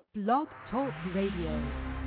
Blog Talk Radio.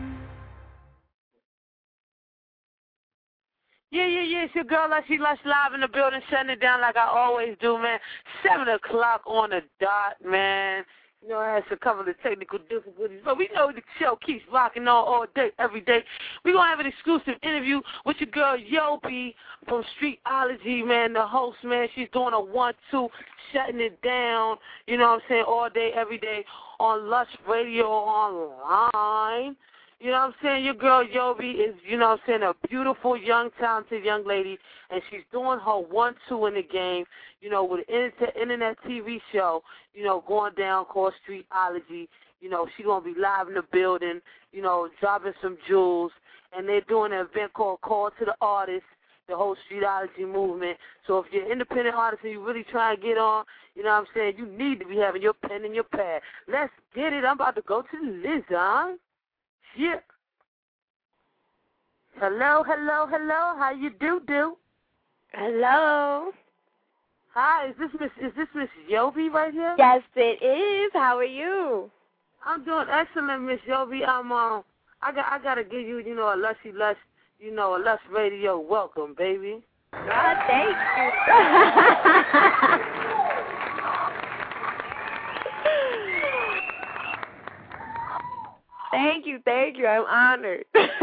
Yeah. It's your girl, Lushy Lush, live in the building, shutting it down like I always do, man. 7 o'clock on the dot, man. You know, I had a couple of technical difficulties, but we know the show keeps rocking on all day, every day. We're going to have an exclusive interview with your girl, Yobi, from Streetology, man, the host, man. She's doing a 1-2, shutting it down, you know what I'm saying, all day, every day on Lush Radio Online. You know what I'm saying? Your girl, Yobi, is, you know what I'm saying, a beautiful, young, talented young lady, and she's doing her 1-2 in the game, you know, with an internet TV show, you know, going down called Streetology. You know, she's going to be live in the building, you know, dropping some jewels, and they're doing an event called Call to the Artist, the whole Streetology movement. So if you're an independent artist and you really try to get on, you know what I'm saying, you need to be having your pen and your pad. Let's get it. I'm about to go to the list, huh? Yeah. Hello. How you do? Hello. Hi. Is this Miss Yobi right here? Yes, it is. How are you? I'm doing excellent, Miss Yobi. I gotta give you, you know, a Lushy Lush, you know, a Lush Radio welcome, baby. Thank you. Thank you. I'm honored.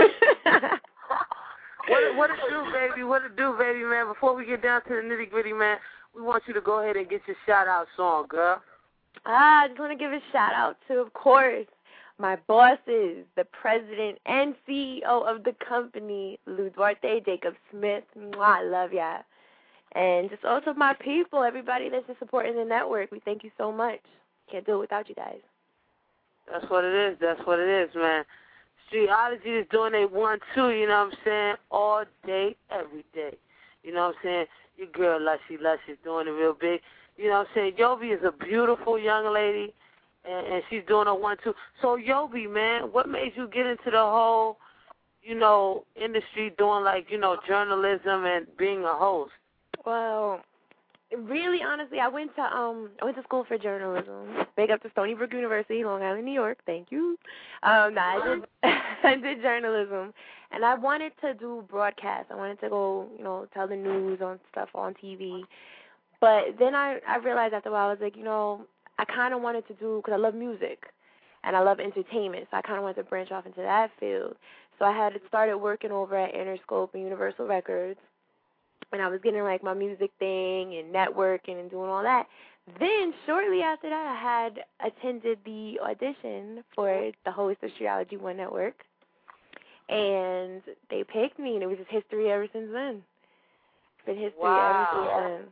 What it do, baby? What it do, baby, man? Before we get down to the nitty gritty, man, we want you to go ahead and get your shout out song, girl. I just want to give a shout out to, of course, my bosses, the president and CEO of the company, Lou Duarte, Jacob Smith. Mwah, I love ya. And just also my people, everybody that's just supporting the network. We thank you so much. Can't do it without you guys. That's what it is, man. Streetology is doing a 1-2, you know what I'm saying, all day, every day. You know what I'm saying? Your girl, Lushy Lush, is doing it real big. You know what I'm saying? Yobi is a beautiful young lady, and she's doing a 1-2. So, Yobi, man, what made you get into the whole, you know, industry doing, like, you know, journalism and being a host? Well, really, honestly, I went to school for journalism. Big up to Stony Brook University, Long Island, New York. Thank you. I did journalism, and I wanted to do broadcast. I wanted to go, you know, tell the news on stuff on TV. But then I realized after a while, I was like, you know, I kind of wanted to do, because I love music and I love entertainment, so I kind of wanted to branch off into that field. So I had started working over at Interscope and Universal Records. And I was getting, like, my music thing and networking and doing all that. Then, shortly after that, I had attended the audition for the host of Streetology One Network. And they picked me, and it was just history ever since then. It's been history ever since then.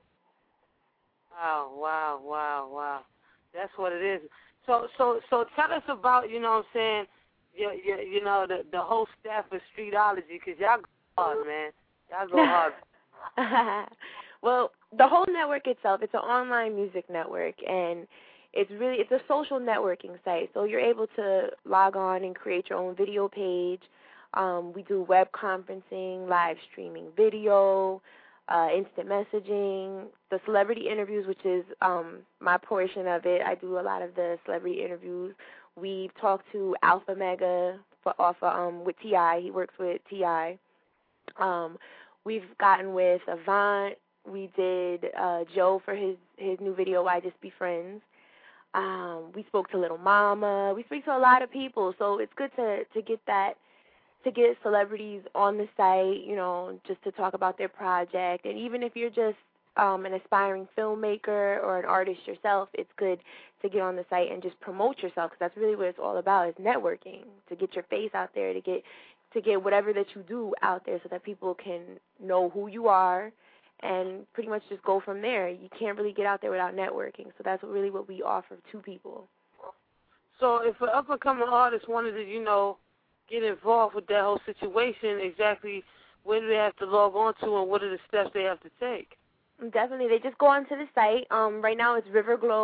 Wow. That's what it is. So tell us about, you know what I'm saying, you know, the whole staff of Streetology, because y'all go hard, man. Y'all go hard. Well, the whole network itself, it's an online music network, and it's a social networking site. So you're able to log on and create your own video page. We do web conferencing, live streaming video, instant messaging, the celebrity interviews, which is my portion of it. I do a lot of the celebrity interviews. We've talked to Alpha Mega with T.I. He works with T.I. We've gotten with Avant. We did Joe for his new video, Why Just Be Friends. We spoke to Little Mama. We speak to a lot of people, so it's good to get celebrities on the site, you know, just to talk about their project. And even if you're just an aspiring filmmaker or an artist yourself, it's good to get on the site and just promote yourself, because that's really what it's all about, is networking, to get your face out there, to get whatever that you do out there so that people can know who you are and pretty much just go from there. You can't really get out there without networking, so that's really what we offer to people. So if an up-and-coming artist wanted to, you know, get involved with that whole situation, exactly where do they have to log on to and what are the steps they have to take? Definitely. They just go onto the site. Right now it's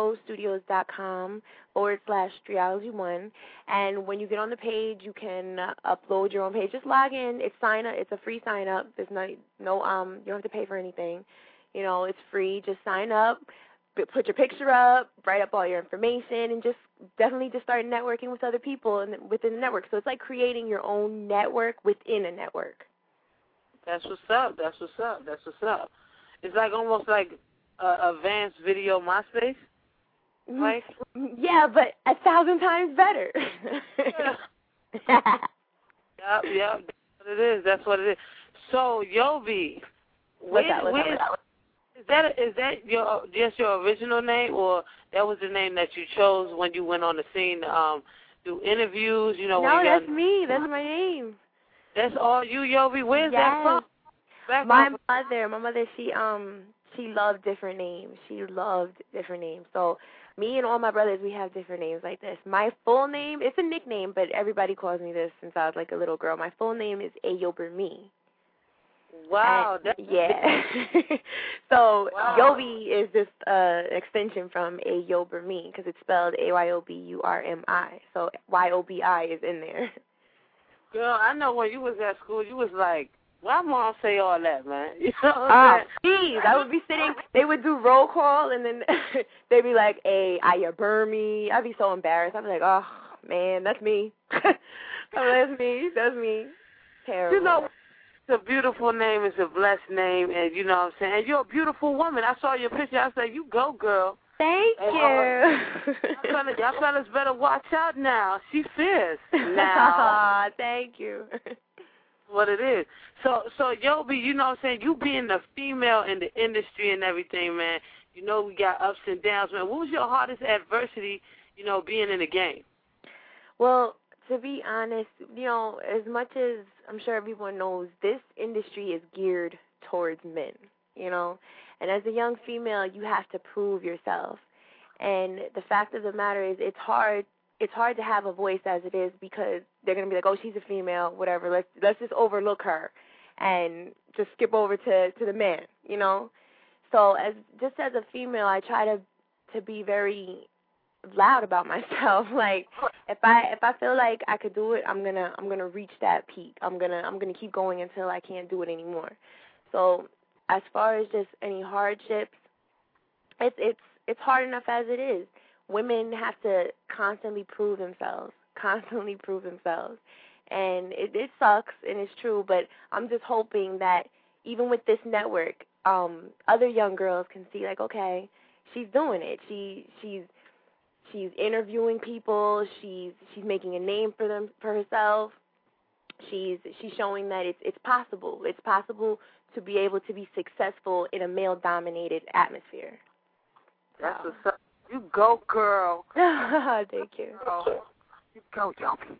riverglowstudios.com/Streetology1. And when you get on the page, you can upload your own page. Just log in. It's a free sign up. There's no you don't have to pay for anything. You know, it's free. Just sign up. put your picture up, write up all your information, and just definitely just start networking with other people and within the network. So it's like creating your own network within a network. That's what's up. That's what's up. That's what's up. It's like almost like advanced video MySpace, right? Yeah, but 1,000 times better. Yep. That's what it is. That's what it is. So, Yobi, is that just your original name, or that was the name that you chose when you went on the scene do interviews? You know, no, that's me. That's my name. That's all you, Yobi. Where's that from? My mother, she loved different names. She loved different names. So me and all my brothers, we have different names like this. My full name, it's a nickname, but everybody calls me this since I was like a little girl. My full name is Ayobermi. Wow. Yeah. So wow. Yobi is just an extension from Ayobermi because it's spelled Ayoburmi. So YOBI is in there. Girl, I know when you was at school, you was like, why mom say all that, man? You know what I'm saying? Geez, I would be sitting, they would do roll call, and then they'd be like, hey, Ayobermi. I'd be so embarrassed. I'd be like, oh, man, that's me. That's me. Terrible. You know, it's a beautiful name. It's a blessed name, and you know what I'm saying? And you're a beautiful woman. I saw your picture. I said, you go, girl. Thank you. Y'all fellas better watch out now. She fierce now. Thank you. What it is. So Yobi, you know what I'm saying, you being a female in the industry and everything, man, you know we got ups and downs, man. What was your hardest adversity, you know, being in the game? Well, to be honest, you know, as much as I'm sure everyone knows, this industry is geared towards men, you know. And as a young female, you have to prove yourself. And the fact of the matter is it's hard to have a voice as it is because they're going to be like, oh, she's a female, whatever. Let's just overlook her and just skip over to the man, you know. So as a female, I try to be very loud about myself. Like if I feel like I could do it, I'm gonna reach that peak. I'm gonna keep going until I can't do it anymore. So as far as just any hardships, it's hard enough as it is. Women have to constantly prove themselves, and it sucks, and it's true, but I'm just hoping that even with this network, other young girls can see, like, okay, she's doing it. She's interviewing people. She's making a name for herself. She's showing that it's possible. It's possible to be able to be successful in a male-dominated atmosphere. That's what's up. You go, girl. Thank you. Girl. You go, Yobi.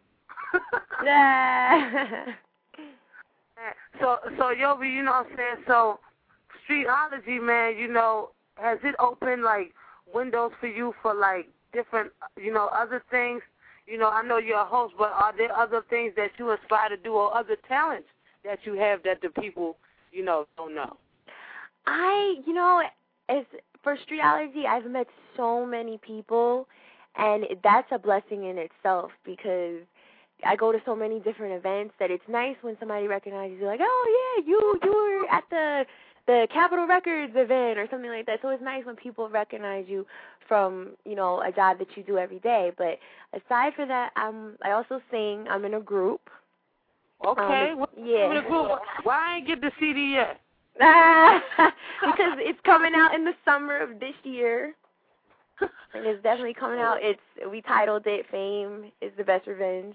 So Yobi, you know what I'm saying? So Streetology, man, you know, has it opened like windows for you for like different, you know, other things? You know, I know you're a host, but are there other things that you aspire to do or other talents that you have that the people, you know, don't know? For Streetology, I've met so many people, and that's a blessing in itself because I go to so many different events that it's nice when somebody recognizes you, like, oh, yeah, you were at the Capitol Records event or something like that. So it's nice when people recognize you from, you know, a job that you do every day. But aside from that, I also sing. I'm in a group. Okay. Yeah. I'm in a group. Why I ain't get the CD yet? Because it's coming out in the summer of this year. And it's definitely coming out. We titled it "Fame is the Best Revenge."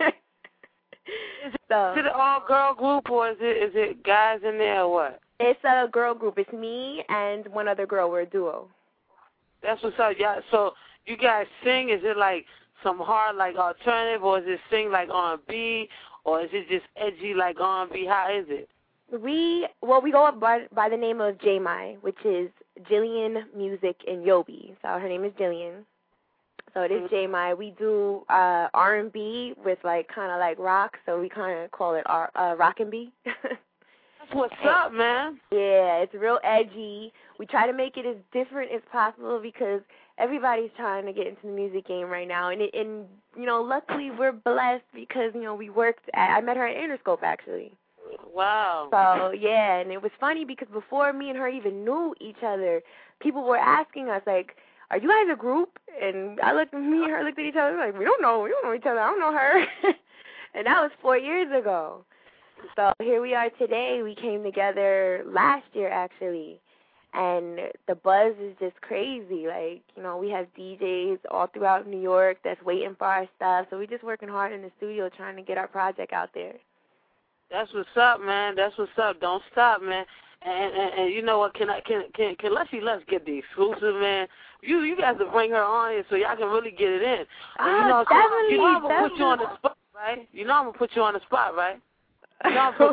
Is it an all-girl group or is it guys in there or what? It's a girl group. It's me and one other girl. We're a duo. That's what's up. Yeah. So you guys sing? Is it like some hard like alternative, or is it sing like R&B, or is it just edgy like R&B? How is it? We go up by the name of J-My, which is Jillian Music and Yobi. So her name is Jillian. So it is J-My. We do R&B with like kind of like rock, so we kind of call it Rock-and-B. That's what's up, man. Yeah, it's real edgy. We try to make it as different as possible because everybody's trying to get into the music game right now. And you know, luckily we're blessed because, you know, I met her at Interscope, actually. Wow. So, yeah, and it was funny because before me and her even knew each other, people were asking us, like, are you guys a group? And me and her looked at each other like, we don't know each other. I don't know her. And that was 4 years ago. So here we are today. We came together last year, actually. And the buzz is just crazy. Like, you know, we have DJs all throughout New York that's waiting for our stuff. So we're just working hard in the studio trying to get our project out there. That's what's up, man. That's what's up. Don't stop, man. And you know what? Can let's get the exclusive, man. You guys to bring her on here so y'all can really get it in. And you know, definitely. You know I'm gonna put you on the spot, right? You know I'm gonna put you on the spot, right? You know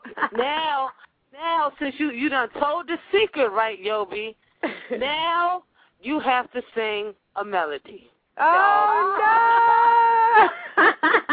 now since you done told the secret, right, Yobi? Now you have to sing a melody. Oh no!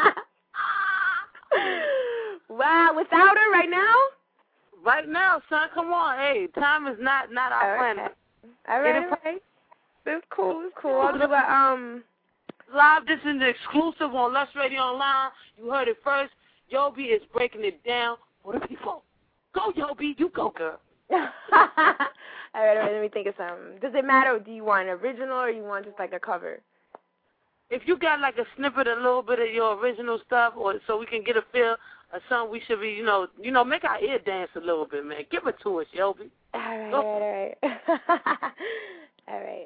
Wow, without her right now? Right now, son, come on. Hey, time is not our friend. All right. It's cool. I'll do a, live. This is the exclusive on Lush Radio Online. You heard it first. Yobi is breaking it down for the people. Go, Yobi. You go, girl. All right, let me think of something. Does it matter? Do you want an original or you want just like a cover? If you got like a snippet, a little bit of your original stuff, or so we can get a feel of something, we should be, you know, make our ear dance a little bit, man. Give it to us, Yobi. All right. All right.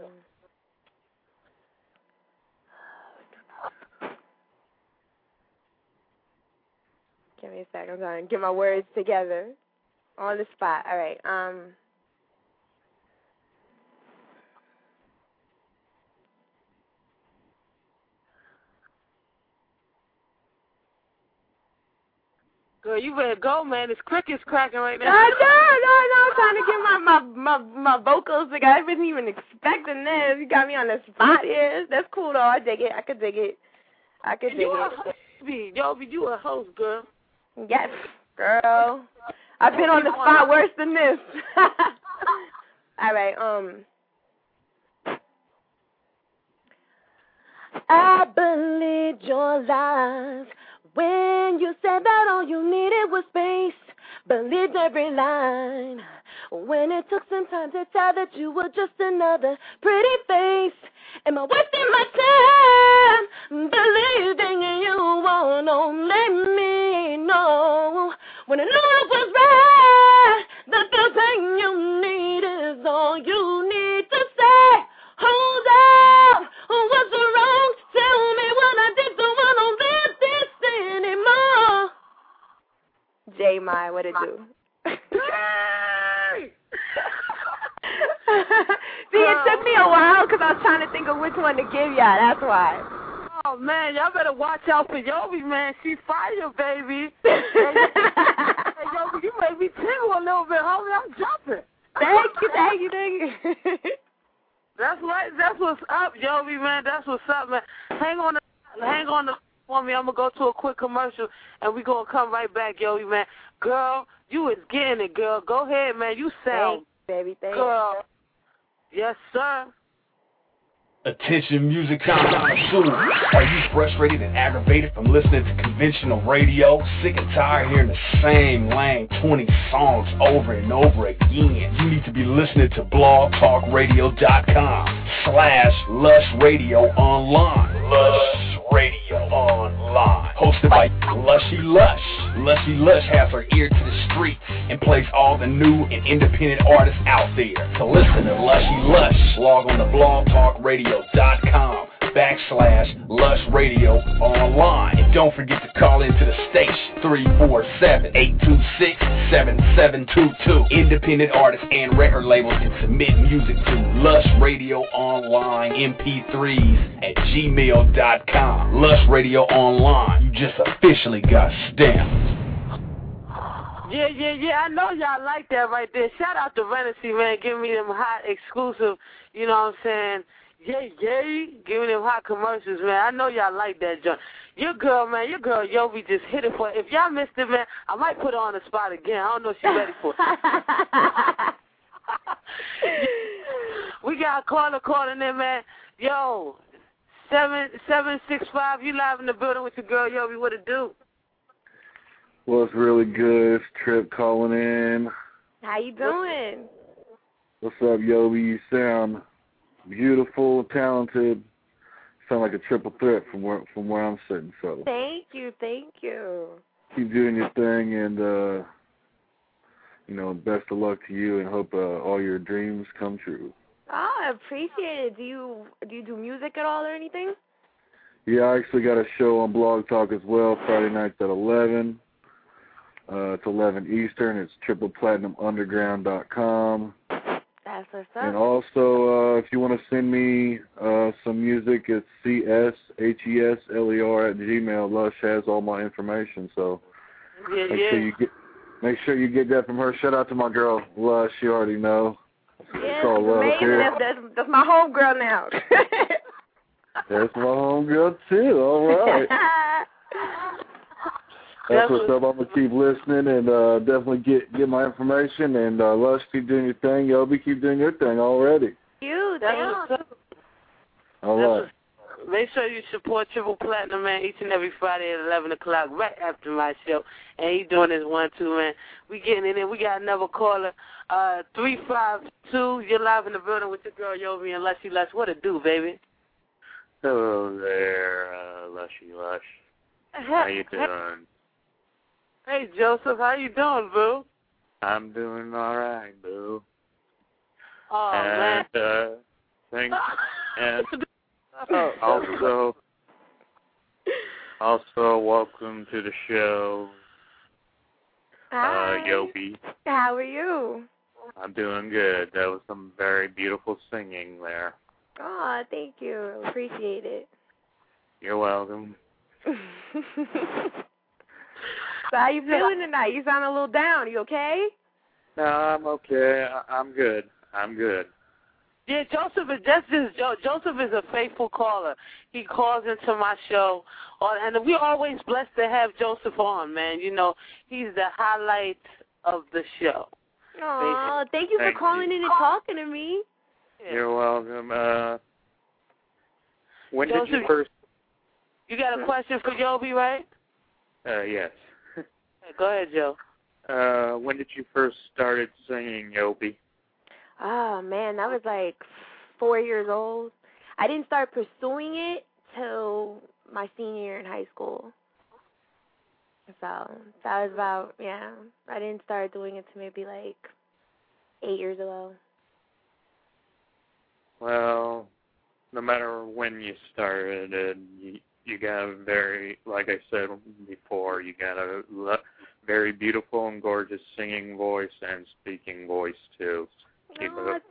Give me a second. I'm going to get my words together on the spot. All right. Girl, you better go, man. This cricket's cracking right now. No. I'm trying to get my vocals together. I wasn't even expecting this. You got me on the spot here. That's cool, though. I dig it. I could dig it. Yobi, you a host, girl. Yes, girl. I've been on the spot worse than this. All right, I believed your lies when you said that all you needed was space. Believed every line when it took some time to tell that you were just another pretty face. Am I wasting my time believing you won't only me? No, when I knew it was right, the thing you need is all you need to say. Hold up, what's wrong? Tell me what I did so I don't live this anymore. J. My, what it do? See, it took me a while because I was trying to think of which one to give y'all. That's why. Oh, man, y'all better watch out for Yobi, man. She fire, baby. Hey, Yobi, you made me tingle a little bit, homie. I'm jumping. Thank you. That's right. That's what's up, Yobi, man. That's what's up, man. Hang on for me. I'm going to go to a quick commercial, and we're going to come right back, Yobi, man. Girl, you is getting it, girl. Go ahead, man. You sound, baby, thanks. Girl. Yes, sir. Attention, music connoisseurs. Are you frustrated and aggravated from listening to conventional radio? Sick and tired of hearing the same lame 20 songs over and over again? You need to be listening to blogtalkradio.com/LushRadioOnline. Lush Radio Online. Hosted by Lushy Lush. Lushy Lush has her ear to the street and plays all the new and independent artists out there. To listen to Lushy Lush, log on to blogtalkradio.com/LushRadioOnline. And don't forget to call into the station, 347-826-7722. Independent artists and record labels can submit music to Lush Radio Online MP3s@gmail.com. Lush Radio Online, you just officially got stamped. Yeah, I know y'all like that right there. Shout out to Renaissance, man, giving me them hot exclusive, you know what I'm saying? Yay, giving them hot commercials, man. I know y'all like that, John. Your girl Yobi just hit it for it. If y'all missed it, man, I might put her on the spot again. I don't know if she's ready for it. We got a caller calling in, man. Yo, 7765, you live in the building with your girl, Yobi. What it do? What's really good? It's Trip calling in. How you doing? What's up, Yobi? You sound beautiful, talented. Sound like a triple threat from where I'm sitting. So Thank you. keep doing your thing, and best of luck to you, and hope all your dreams come true. Oh, I appreciate it. Do you do music at all or anything? Yeah, I actually got a show on Blog Talk as well, Friday nights at 11. It's 11 Eastern. It's tripleplatinumunderground.com. That's what's up. And also, if you want to send me some music, it's CSHESLER@gmail. Lush has all my information, so make sure you get that from her. Shout out to my girl Lush. You already know. Yeah, she's amazing. That's my homegirl now. That's my homegirl too. All right. That's what's up. I'm gonna keep listening and definitely get my information. And Lush, keep doing your thing. Yobi, keep doing your thing already. You, thanks. All right. Make sure you support Triple Platinum, man, each and every Friday at 11 o'clock, right after my show. And he doing his 1-2, man. We getting in there. We got another caller, 352. You're live in the building with your girl Yobi and Lushy Lush. What it do, baby? Hello there, Lushy Lush. How you doing? Hey, Joseph, how you doing, boo? I'm doing all right, boo. Oh, and, man. Thanks. And also, welcome to the show, Hi. Yobi. How are you? I'm doing good. That was some very beautiful singing there. Oh, thank you. Appreciate it. You're welcome. So how you feeling tonight? You sound a little down. You okay? No, I'm okay. I'm good. Yeah, Joseph is a faithful caller. He calls into my show, and we're always blessed to have Joseph on, man. You know, he's the highlight of the show. Oh, thank you for calling in and talking to me. Yeah. You're welcome. When Joseph, did you first... You got a question for Yobi, right? Yes. Go ahead, Joe. When did you first started singing, Yobi? Oh, man, that was like 4 years old. I didn't start pursuing it till my senior year in high school. So that was about, I didn't start doing it till maybe like 8 years ago. Well, no matter when you started, you got a very, like I said before, you got a very beautiful and gorgeous singing voice and speaking voice, too. Thank you. I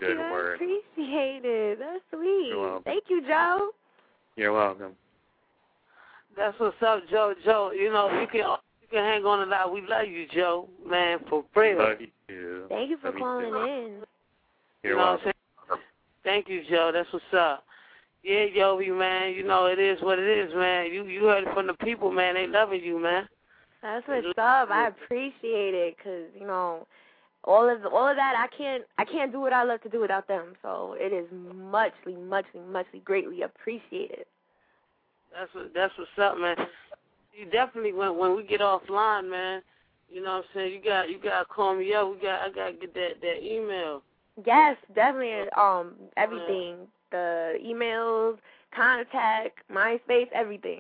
appreciate it. That's sweet. You're welcome. Thank you, Joe. You're welcome. That's what's up, Joe. Joe, you know, you can hang on a lot. We love you, Joe, man, for real. Love you, too. Thank you for calling in. You're welcome. Thank you, Joe. That's what's up. Yeah, Yobi, man, you know, it is what it is, man. You heard it from the people, man. They loving you, man. That's what's up. I appreciate it because, you know, all of that, I can't do what I love to do without them. So it is muchly greatly appreciated. That's what's up, man. You definitely when we get offline, man. You know what I'm saying? You gotta call me up. I gotta get that email. Yes, definitely. Everything, the emails, contact, MySpace, everything.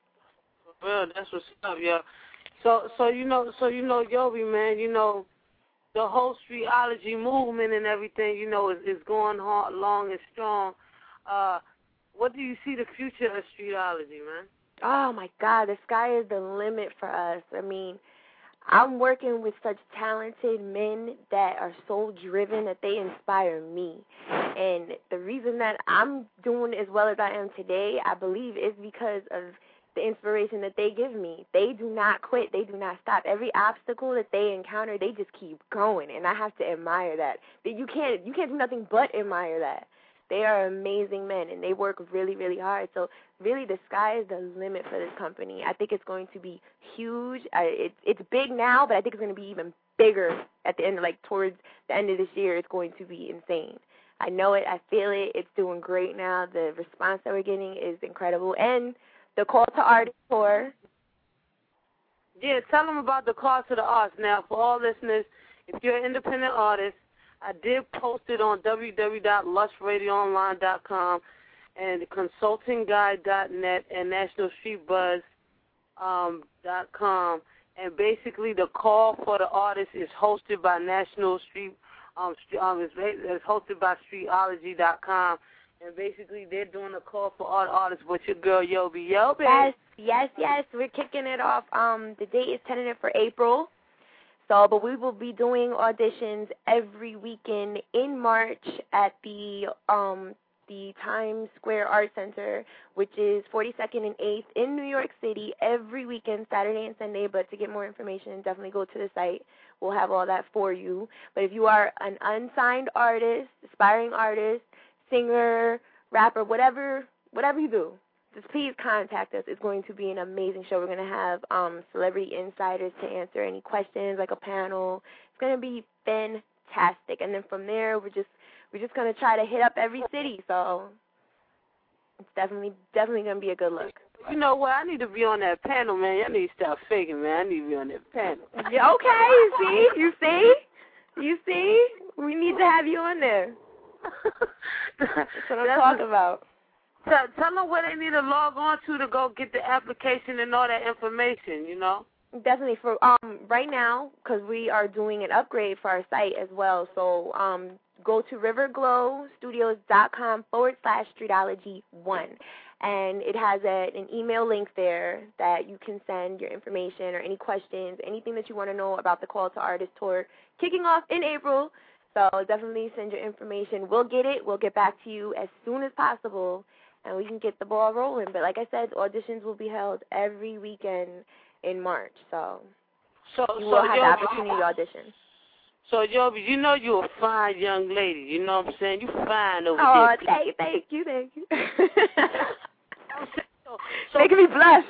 Well, that's what's up, yo. So you know, Yobi, man, you know, the whole streetology movement and everything, you know, is going hard, long and strong. What do you see the future of streetology, man? Oh, my God, the sky is the limit for us. I mean, I'm working with such talented men that are so driven that they inspire me. And the reason that I'm doing as well as I am today, I believe, is because of the inspiration that they give me. They do not quit. They do not stop. Every obstacle that they encounter, they just keep going, and I have to admire that. You can't do nothing but admire that. They are amazing men, and they work really, really hard. So really the sky is the limit for this company. I think it's going to be huge. It's big now, but I think it's going to be even bigger at the end, like towards the end of this year. It's going to be insane. I know it. I feel it. It's doing great now. The response that we're getting is incredible. And the Call to Artist tour. Yeah, tell them about the Call to the Arts. Now, for all listeners, if you're an independent artist, I did post it on www.lustradioonline.com and consultingguide.net and nationalstreetbuzz.com. And basically, the Call for the Artist is hosted by National Street. It's hosted by Streetology.com. And basically, they're doing a call for all artists with your girl, Yobi. Yobi. Yes. We're kicking it off. The date is tentative for April. So, but we will be doing auditions every weekend in March at the Times Square Art Center, which is 42nd and 8th in New York City, every weekend, Saturday and Sunday. But to get more information, definitely go to the site. We'll have all that for you. But if you are an unsigned artist, aspiring artist, singer, rapper, whatever you do, just please contact us. It's going to be an amazing show. We're going to have celebrity insiders to answer any questions, like a panel. It's going to be fantastic. And then from there, we're just going to try to hit up every city. So it's definitely going to be a good look. You know what? I need to be on that panel, man. Y'all need to stop faking, man. I need to be on that panel. Yeah, okay, you see? We need to have you on there. That's what I'm talking about. Tell them where they need to log on to go get the application and all that information, you know? Definitely. For right now, because we are doing an upgrade for our site as well, so go to riverglowstudios.com/Streetology1. And it has an email link there that you can send your information or any questions, anything that you want to know about the Call to Artist tour kicking off in April. So definitely send your information. We'll get it. We'll get back to you as soon as possible, and we can get the ball rolling. But like I said, auditions will be held every weekend in March. So you will have the opportunity to audition. So, Yobi, you know you're a fine young lady. You know what I'm saying? You fine over there. Oh, thank you. Making me blush.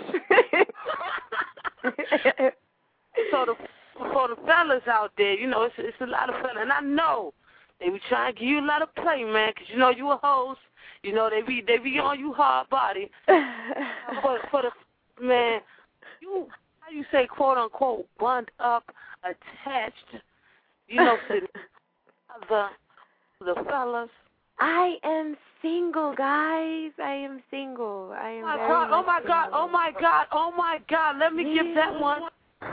For the fellas out there, you know, it's a lot of fellas. And I know they be trying to give you a lot of play, man, because you know you a host. You know, they be on you hard body. for the, man, how you say, quote, unquote, bund up, attached, you know, to the fellas. I am single, guys. I am single. I am oh my God. Let me give that one.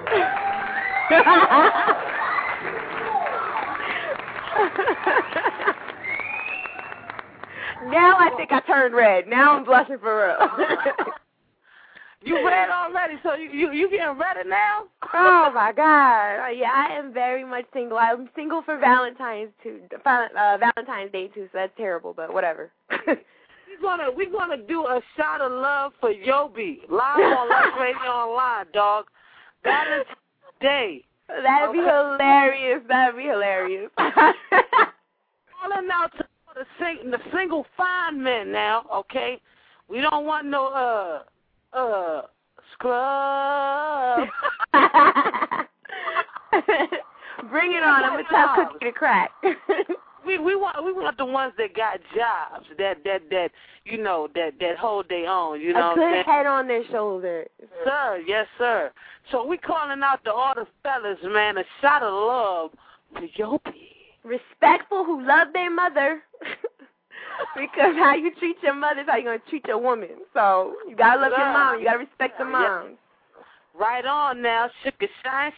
Now I think I turned red. Now I'm blushing for real. You red already, so you getting redder now? Oh my God! Yeah, I am very much single. I'm single for Valentine's Day too. So that's terrible, but whatever. We're gonna do a shot of love for Yobi live on Lust Radio Online, dog. Valentine's Day. That'd be hilarious. Calling out to the single fine men now, okay? We don't want no scrub. Bring it on. I'm gonna tell Cookie to crack. We want the ones that got jobs, that you know, that hold their own, you know. A good head on their shoulders. Sir, yes, sir. So we calling out to all the fellas, man, a shot of love for Yobi. Respectful, who love their mother. Because how you treat your mother is how you're going to treat your woman. So you got to love your mom. You got to respect the mom. Right on now. Shika shine.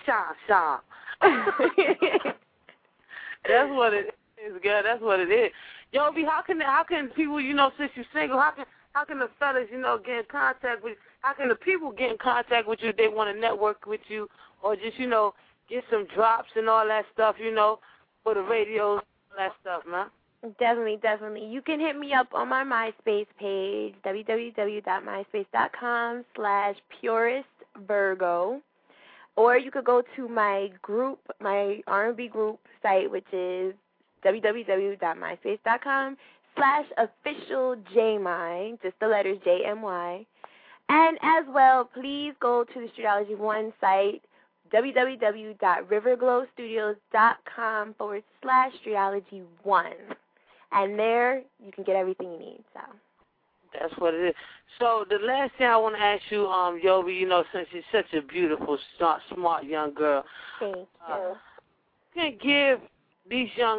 That's what it is, girl. That's what it is. Yobi, how can people, you know, since you're single, how can the fellas, you know, get in contact with you? How can the people get in contact with you if they want to network with you or just, you know, get some drops and all that stuff, you know, for the radios, all that stuff, man? Definitely. You can hit me up on my MySpace page, www.myspace.com/puristvirgo, or you could go to my group, my R&B group site, which is www.myspace.com/officialjmy, just the letters JMY. And as well, please go to the Streetology 1 site, www.riverglowstudios.com/Streetology1. And there, you can get everything you need. So That's what it is. So the last thing I want to ask you, Yobi, you know, since you're such a beautiful, smart young girl, Thank you. can give these young,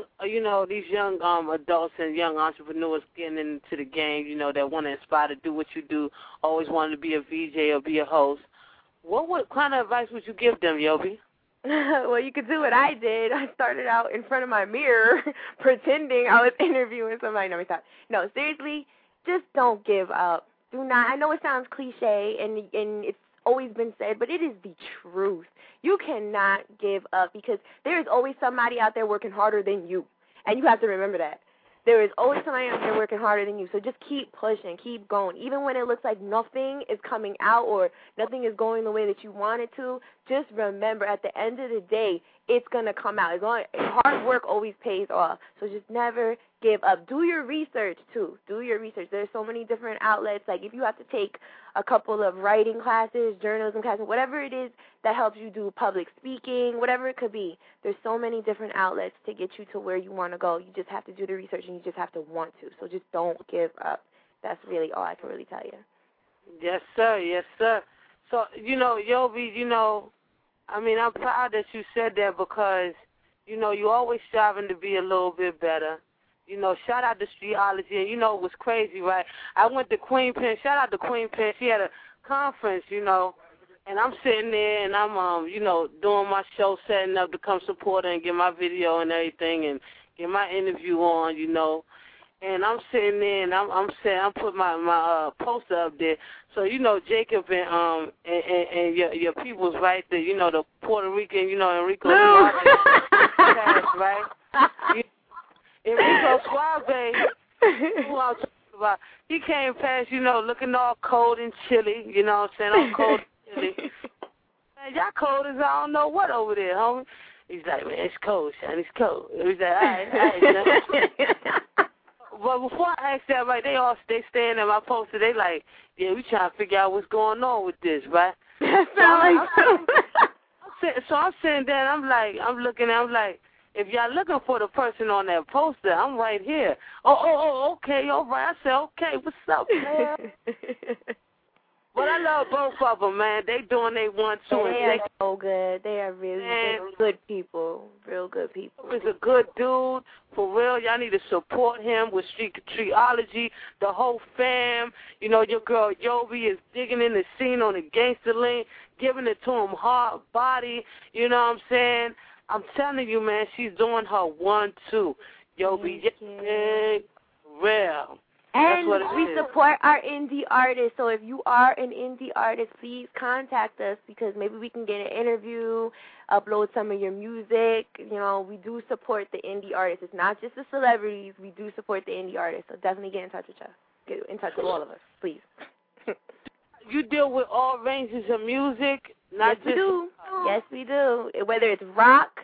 adults and young entrepreneurs getting into the game, you know, that want to aspire to do what you do, always wanting to be a VJ or be a host. What kind of advice would you give them, Yobi? Well, you could do what I did. I started out in front of my mirror pretending I was interviewing somebody. No, seriously, just don't give up. Do not. I know it sounds cliche, and it's always been said, but it is the truth. You cannot give up because there is always somebody out there working harder than you, and you have to remember that. There is always somebody out there working harder than you, so just keep pushing, keep going. Even when it looks like nothing is coming out or nothing is going the way that you want it to, just remember at the end of the day, it's going to come out. Hard work always pays off, so just never give up. Do your research, too. Do your research. There's so many different outlets. Like if you have to take a couple of writing classes, journalism classes, whatever it is that helps you do public speaking, whatever it could be, there's so many different outlets to get you to where you want to go. You just have to do the research, and you just have to want to. So just don't give up. That's really all I can really tell you. Yes, sir. Yes, sir. So, you know, Yobi, you know, I mean, I'm proud that you said that because, you know, you're always striving to be a little bit better. You know, shout out to Streetology. And, you know, it was crazy, right? I went to Queen Pen. Shout out to Queen Pen. She had a conference, you know, and I'm sitting there and I'm, you know, doing my show, setting up to come support her and get my video and everything and get my interview on, you know. And I'm sitting there and I'm putting my poster up there. So, you know, Jacob and your people's right there, you know, the Puerto Rican, you know, Enrico Suave, right? Enrico Suave, who I'm talking about, he came past, you know, looking all cold and chilly, you know what I'm saying, all cold and chilly. Man, y'all cold as I don't know what over there, homie. He's like, man, it's cold, son, it's cold. He's like, all right. But before I ask that, right, they staying at my poster. They like, yeah, we trying to figure out what's going on with this, right? So I'm sitting there, and I'm looking, I'm like, if y'all looking for the person on that poster, I'm right here. Oh, okay, all right. I said, okay, what's up, man? But I love both of them, man. They doing they want to. They are so good. They are really good people, real good people. He's a good dude. For real, y'all need to support him with Streetology, the whole fam. You know, your girl Yobi is digging in the scene on the gangster lane, giving it to him heart, body. You know what I'm saying? I'm telling you, man, she's doing her 1-2. Yobi, real. And we support our indie artists. So if you are an indie artist, please contact us because maybe we can get an interview, upload some of your music. You know, we do support the indie artists. It's not just the celebrities. We do support the indie artists. So definitely get in touch with us. Get in touch with all of us, please. You deal with all ranges of music, not yes, we do. Yes, we do. Whether it's rock,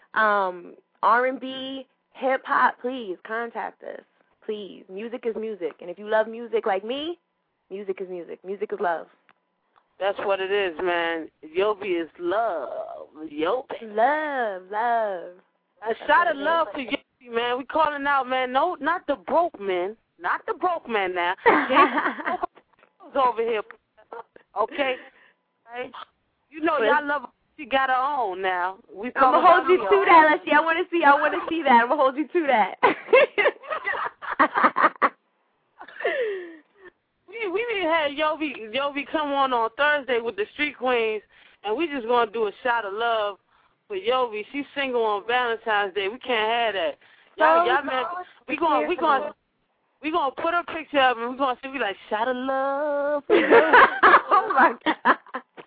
R&B, hip-hop, please contact us. Please. Music is music. And if you love music like me, music is music. Music is love. That's what it is, man. Yobi is love. Yobi. Love. A shot of love for Yobi, man. We calling out, man. No, not the broke men. Not the broke men now. Over here. Okay? Right? You know y'all love her. She got her own now. I'm going to hold you to that. Let's see. I want to see that. I'm going to hold you to that. we need to have Yobi come on Thursday with the Street Queens, and we just going to do a shot of love for Yobi. She's single on Valentine's Day. We can't have that. Y'all man, we gonna put her picture up, and we're going to say, we like, shot of love for Yobi. Oh, my God.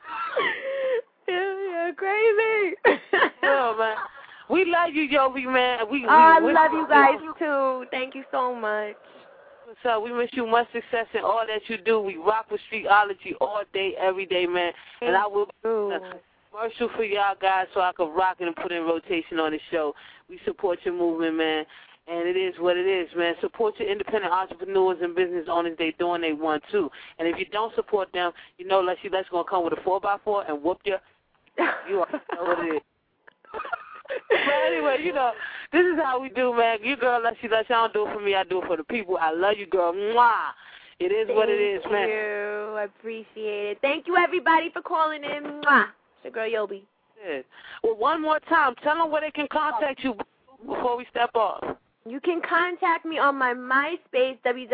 You're crazy. Yeah, man. We love you, Yobi, man. I love you guys, too. Thank you so much. So we wish you much success in all that you do. We rock with Streetology all day, every day, man. And I will do a commercial for y'all guys so I can rock it and put in rotation on the show. We support your movement, man. And it is what it is, man. Support your independent entrepreneurs and business owners. They doing they want to. And if you don't support them, you know, let's going to come with a 4x4 and whoop you. You already know what it is. But anyway, you know, this is how we do, man. Your girl, I don't do it for me. I do it for the people. I love you, girl. Mwah. It is what it is, man. Thank you. I appreciate it. Thank you, everybody, for calling in. Mwah. It's your girl, Yobi. Well, one more time, tell them where they can contact you before we step off. You can contact me on my MySpace,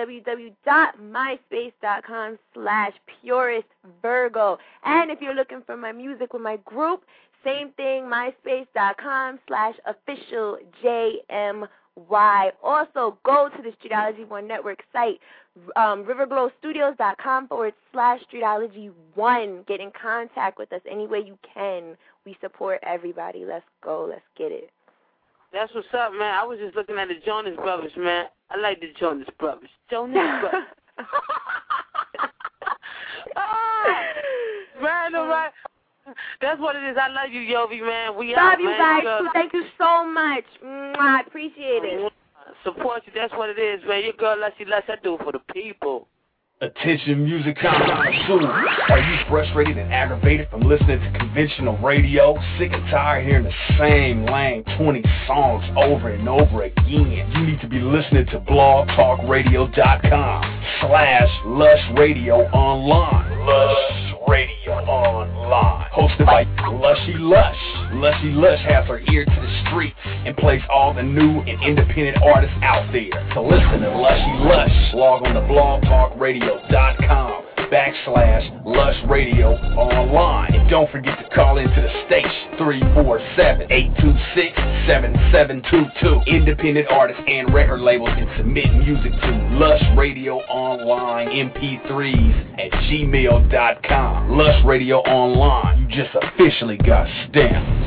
www.myspace.com/PuristVirgo. And if you're looking for my music with my group, same thing, myspace.com/officialjmy. Also, go to the Streetology One Network site, riverglowstudios.com/Streetology1. Get in contact with us any way you can. We support everybody. Let's go. Let's get it. That's what's up, man. I was just looking at the Jonas Brothers, man. I like the Jonas Brothers. Jonas Brothers. Man, all right. That's what it is. I love you, Yobi, man. We love out, you man. guys, too. Thank you so much. I appreciate it. Support you. That's what it is, man. Your girl, Lushy Lush. I do it for the people. Attention music connoisseurs. Are you frustrated and aggravated from listening to conventional radio? Sick and tired of hearing the same lame 20 songs over and over again? You need to be listening to blogtalkradio.com/Lush Radio Online. Lush Radio Online. Hosted by Lushy Lush. Lushy Lush has her ear to the street and plays all the new and independent artists out there. To listen to Lushy Lush, log on to blogtalkradio.com/Lush Radio Online. And don't forget to call into the station 347-826-7722. Independent artists and record labels can submit music to Lush Radio Online MP3s@gmail.com. Lush Radio Online, you just officially got stamped.